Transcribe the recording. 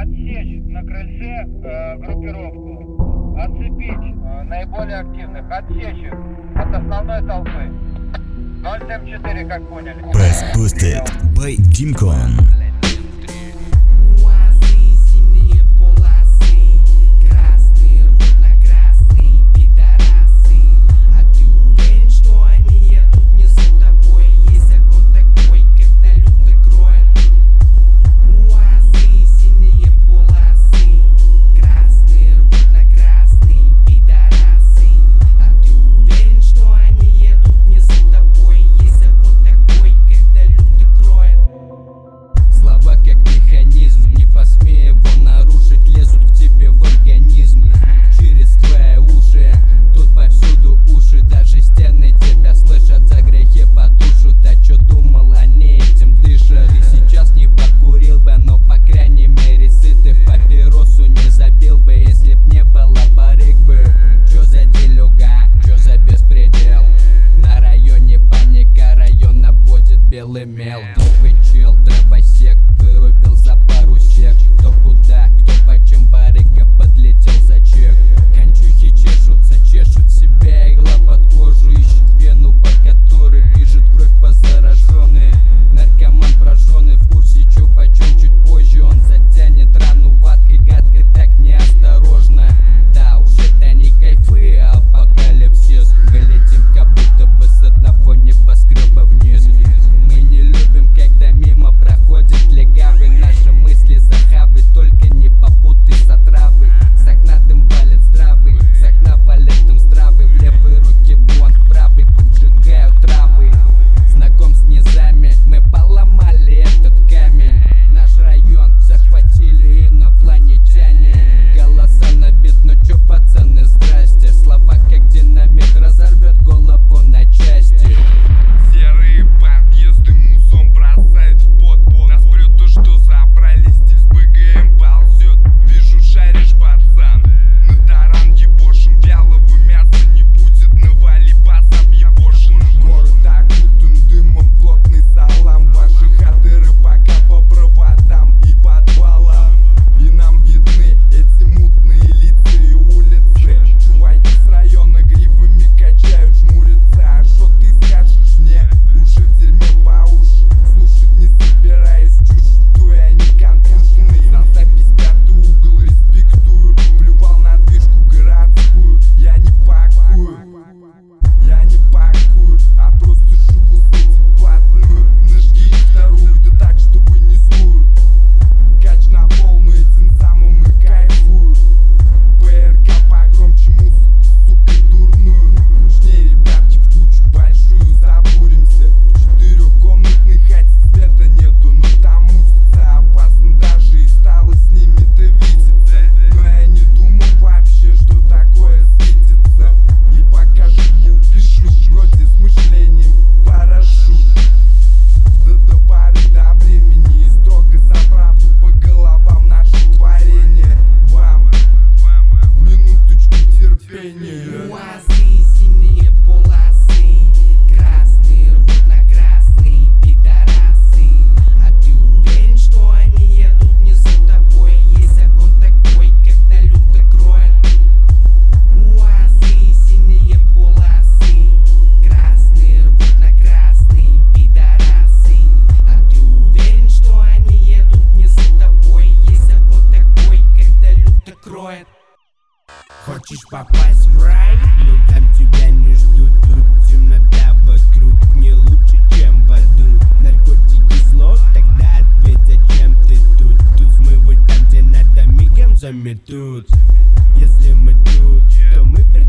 Отсечь на крыльце группировку. Отцепить наиболее активных. Отсечь их от основной толпы. 074, как поняли. Press Boosted by Dimcon. Белый мел, глупый чел, дровосек, вырубил за пару сек. Кто куда, кто почем, барыга подлетел за чек. Кончухи чешут себя, игла под кожу, ищет вену, по которой бежит кровь по зараженной. Наркоман прожженный, в курсе чё почем, чуть позже он затянет рану ваткой, гадко так неосторожно. Да уж это не кайфы, а апокалипсис. Мы летим как будто бы с одного небоскреба вниз. Мы не любим, когда мимо проходят легавы. Наши мысли захавы, только не попутай с отравой. С окна дым валит здравый, с окна валит дым здравый. В левой руке блонд, в правой поджигают травы. Знаком с низами, мы поломали этот камень. Наш район захватили инопланетяне. Голоса набит, ну чё, пацаны, здрасте. Слова как динамит, разорвет голову на части. Серые подъезды мусом бросает в пот. Нас прет то, что забрали, стиль с БГМ ползет. Вижу, шаришь, пацан. На таран ебошим, вялого мяса не будет. Навали бас объебошен. Город окутан дымом, плотный салам. Ваши хаты рыбака по проводам и подвалам. И нам видны эти мутные лица и улицы. Чуваки с района гривами качают, жмурятся. А шо ты скажешь мне? Уже в дерьме по уши. Слушать не собираюсь, чушь жду, и они контуженные. Знал запись пятый угол, респектую. Плювал на движку городскую. Я не пакую, а просто живу с этим вплотную. Нажги вторую, да так, чтобы не злую. Кач на полную, этим самым и кайфую. ПРК погромче музыку, сука, дурную. Скучнее, ребятки, в кучу большую забуримся. В четырехкомнатной хате света нету, но там мусится. Опасно даже и стало с ними-то видеться. Но я не думал вообще, что такое светится. И пока живу, пишу, вроде с мышлением парашют. Да до поры до времени и строго за правду по головам наше творение. Вам минуточку терпения. УАЗы, синие полосы, красные рвут на красные пидорасы. А ты уверен, что они едут не за тобой? Есть огонь такой, когда люто кроет. УАЗы, синие полосы, красные рвут на красные пидорасы. А ты уверен, что они едут не за тобой? Есть огонь такой, когда люто кроет. Хочешь попасть в рай? Но там тебя не ждут. Тут темнота вокруг, не лучше, чем в аду. Наркотики зло, тогда ответь, зачем ты тут? Тут смывают там, где надо, мигом заметут. Если мы тут, то мы